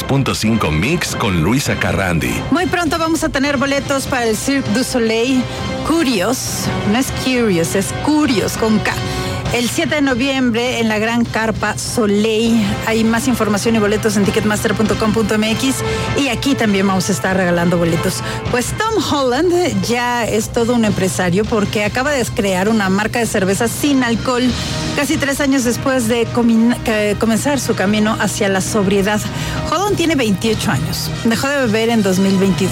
103.5 Mix con Luisa Carrandi. Muy pronto vamos a tener boletos para el Cirque du Soleil Curious. No es Curious, es Curious con K. El 7 de noviembre en la Gran Carpa Soleil. Hay más información y boletos en ticketmaster.com.mx. Y aquí también vamos a estar regalando boletos. Pues Tom Holland ya es todo un empresario porque acaba de crear una marca de cerveza sin alcohol casi 3 años después de comenzar su camino hacia la sobriedad. Holland tiene 28 años. Dejó de beber en 2022.